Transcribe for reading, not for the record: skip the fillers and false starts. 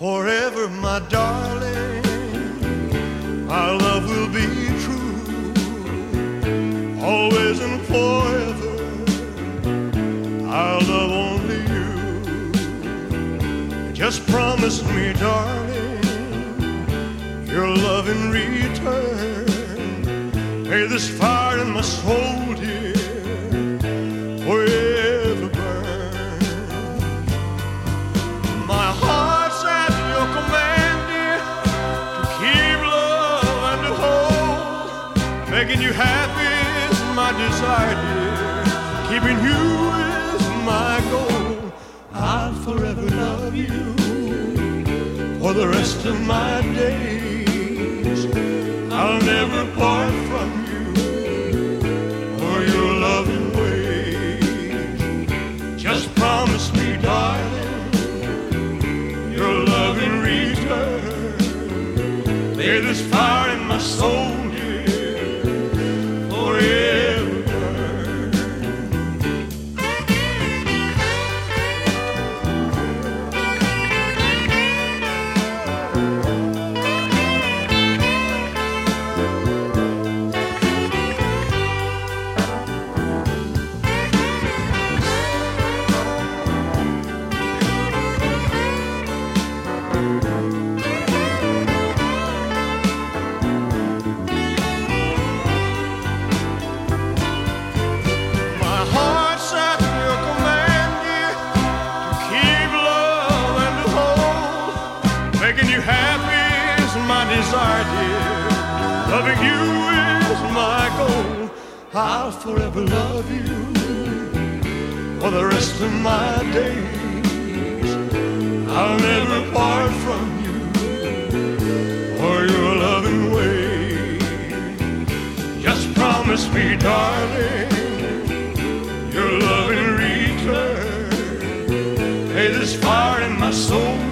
forever, my darling. Our love will be true, always and forever. I'll love only you. Just promise me, darling, your love in return. May this fire in my soul, dear, forever burn. My heart's at your command, dear, to keep love and to hold. Making you happy is my desire, dear. Keeping you is my goal. I'll forever love you for the rest of my days. I'll never part from you or your loving ways. Just promise me, darling, your love in return. May this fire in my soul, dear, forever burn. Making you happy is my desire, dear. Loving you is my goal. I'll forever love you for the rest of my days. I'll never part from you or your loving ways. Just promise me, darling, your love in return. May this fire in my soul